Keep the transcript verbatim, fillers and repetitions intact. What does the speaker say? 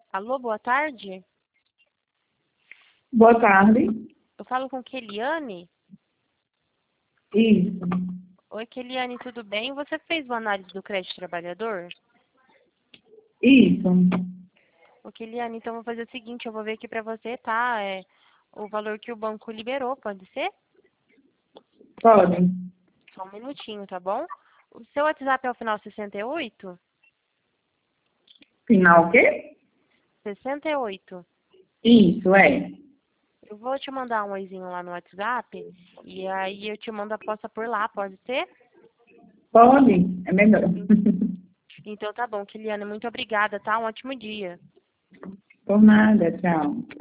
Alô, boa tarde. Boa tarde. Eu falo com Keliane. Isso. Oi, Keliane, tudo bem? Você fez uma análise do crédito trabalhador? Isso. Ô, Keliane, então eu vou fazer o seguinte, eu vou ver aqui pra você, tá? É, o valor que o banco liberou, pode ser? Pode. Só um minutinho, tá bom? O seu WhatsApp é o final sessenta e oito? Final o quê? sessenta e oito. Isso, é. Eu vou te mandar um oizinho lá no WhatsApp e aí eu te mando a aposta por lá, pode ser? Pode. É melhor. Então tá bom, Keliane, muito obrigada, tá? Um ótimo dia. Por nada, tchau.